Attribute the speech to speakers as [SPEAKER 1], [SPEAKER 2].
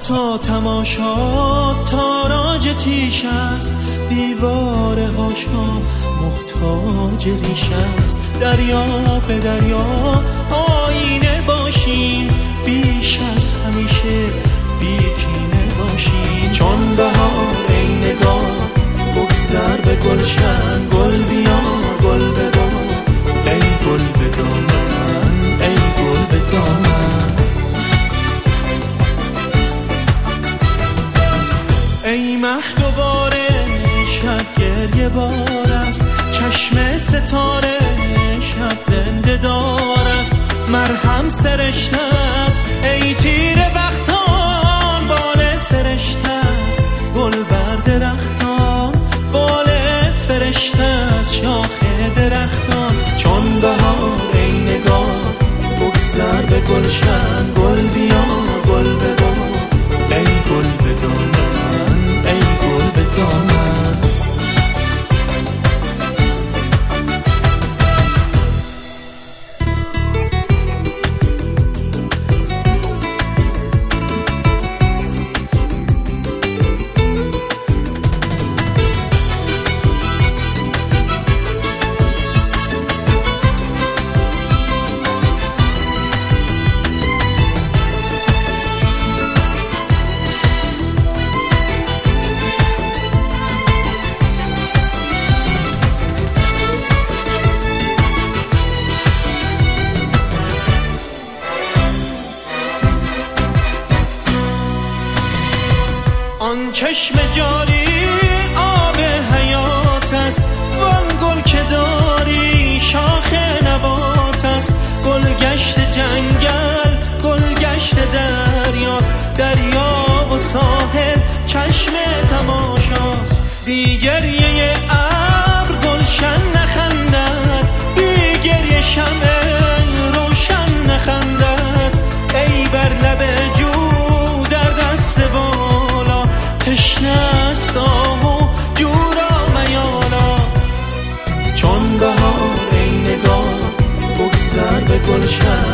[SPEAKER 1] تا تماشا تاراج تیش است، دیواره هاشا محتاج ریش است. دریا به دریا آینه باشیم، بیش از همیشه بیکینه باشیم. چون بهار ای نگاه بگذر به گلشن، گل بیار گل ببار ای گل به دامن، ای گل به دامن. ای مه دوباره شب گریه بار است، چشم ستاره شب زنده دار است. مرهم سرشته است ای تیر وقتان، بال فرشته است گل بر درختان، بال فرشته است شاخ درختان. چون بهار ای نگاه بگذر به گلشن، گل بیار گل ببار ای گل به دامن، ای گل به دامن. آن چشم جاری آب حیات است، وان گل که داری شاخ نبات است. گل گشت جنگل گل گشت دریاست، دریا و ساحل چشم تماشاست. بی گریه ابر گلشن نخندد، بی گریه شمع روشن نخندد. ای بر لب جو در دست بالا، تشنه است آه و جورا میالا. چون بهار ای نگاه بگذر به گلشن،